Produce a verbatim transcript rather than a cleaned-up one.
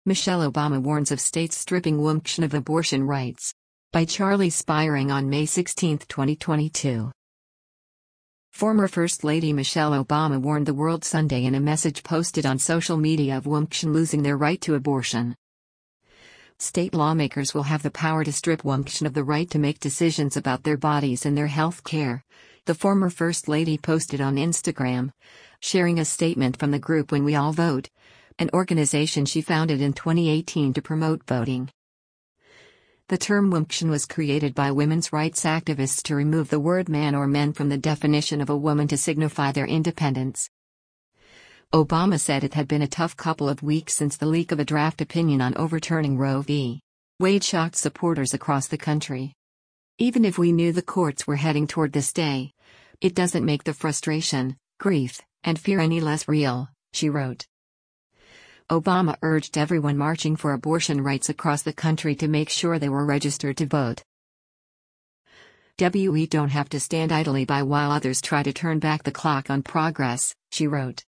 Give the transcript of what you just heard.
Michelle Obama warns of states stripping women of abortion rights. By Charlie Spiring on May sixteenth, twenty twenty-two. Former First Lady Michelle Obama warned the world Sunday in a message posted on social media of women losing their right to abortion. State lawmakers will have the power to strip women of the right to make decisions about their bodies and their health care, the former First Lady posted on Instagram, sharing a statement from the group When We All Vote, an organization she founded in twenty eighteen to promote voting. The term woman was created by women's rights activists to remove the word man or men from the definition of a woman to signify their independence. Obama said it had been a tough couple of weeks since the leak of a draft opinion on overturning Roe v. Wade shocked supporters across the country. Even if we knew the courts were heading toward this day, it doesn't make the frustration, grief, and fear any less real, she wrote. Obama urged everyone marching for abortion rights across the country to make sure they were registered to vote. We don't have to stand idly by while others try to turn back the clock on progress, she wrote.